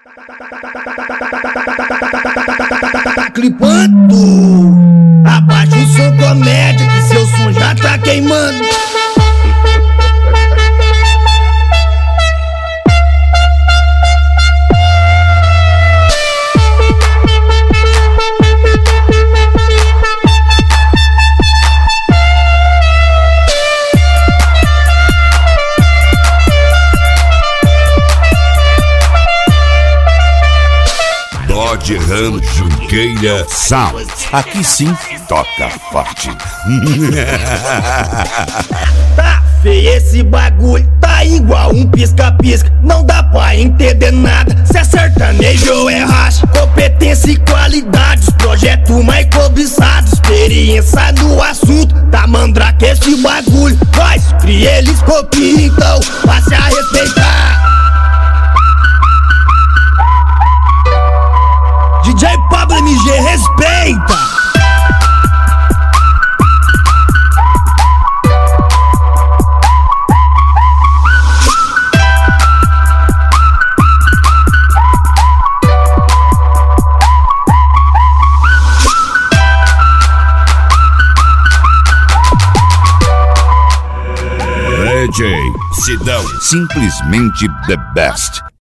Tá clipando, abaixa o som comédia, que seu som já tá queimando. Dodge Ram Junqueira Sound. Aqui sim toca forte. Tá feio esse bagulho, tá igual um pisca-pisca. Não dá pra entender nada, se é sertanejo ou é racha. Competência e qualidade, os projetos mais cobiçados. Experiência no assunto, tá mandrake esse bagulho. Nós cria, eles copiam, então passe a respeitar. DJ Pablo MG, respeita! DJ Sidão, simplesmente the best.